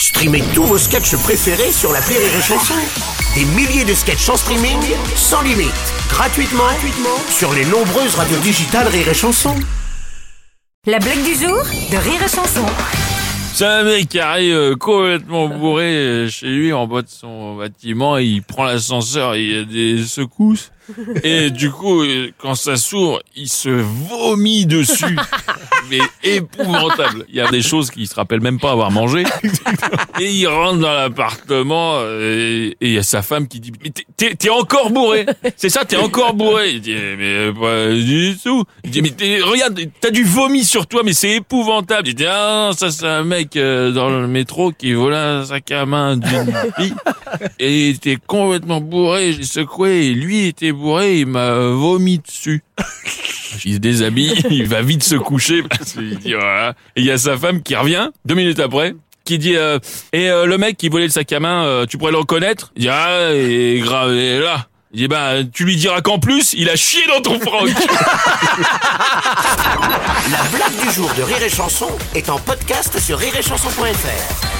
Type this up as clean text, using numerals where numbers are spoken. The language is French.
Streamez tous vos sketchs préférés sur l'appli Rire et Chanson. Des milliers de sketchs en streaming, sans limite, gratuitement sur les nombreuses radios digitales Rire et Chanson. La blague du jour de Rire et Chanson. C'est un mec qui arrive complètement bourré chez lui en bas de son bâtiment, il prend l'ascenseur, il y a des secousses, et du coup, quand ça s'ouvre, il se vomit dessus. Mais épouvantable. Il y a des choses qu'il se rappelle même pas avoir mangé. Et il rentre dans l'appartement et il y a sa femme qui dit « Mais t'es encore bourré !» C'est ça, t'es encore bourré. Il dit « Mais pas du tout !» Il dit « Mais regarde, t'as du vomi sur toi, mais c'est épouvantable !» Il dit « Ah non, ça c'est un mec dans le métro qui volait un sac à main d'une fille. Et il était complètement bourré, j'ai secoué et lui était bourré, il m'a vomi dessus. » Il se déshabille, il va vite se coucher parce qu'il dit voilà. Et il y a sa femme qui revient 2 minutes après, qui dit le mec qui volait le sac à main, tu pourrais le reconnaître? Il dit ah, et grave, et là. Il dit tu lui diras qu'en plus il a chié dans ton froc. La blague du jour de Rire et Chanson est en podcast sur rireetchanson.fr.